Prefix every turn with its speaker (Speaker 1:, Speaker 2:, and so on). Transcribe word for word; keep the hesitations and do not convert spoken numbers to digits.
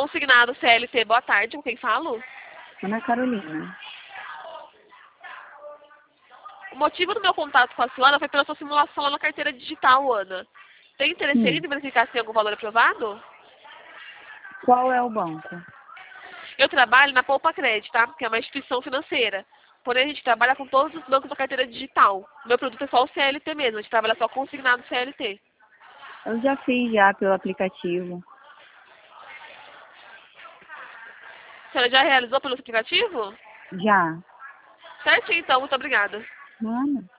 Speaker 1: Consignado C L T, boa tarde, com quem falo?
Speaker 2: Ana Carolina.
Speaker 1: O motivo do meu contato com a senhora foi pela sua simulação lá na carteira digital, Ana. Tem interesse
Speaker 2: Sim.
Speaker 1: ainda em verificar se tem algum valor aprovado?
Speaker 2: Qual é o banco?
Speaker 1: Eu trabalho na Poupa Crédito, tá? Que é uma instituição financeira. Porém, a gente trabalha com todos os bancos da carteira digital. O meu produto é só o C L T mesmo, a gente trabalha só consignado C L T.
Speaker 2: Eu já fiz já pelo aplicativo.
Speaker 1: A senhora já realizou pelo aplicativo?
Speaker 2: Já.
Speaker 1: Certinho, então. Muito obrigada.
Speaker 2: Mano.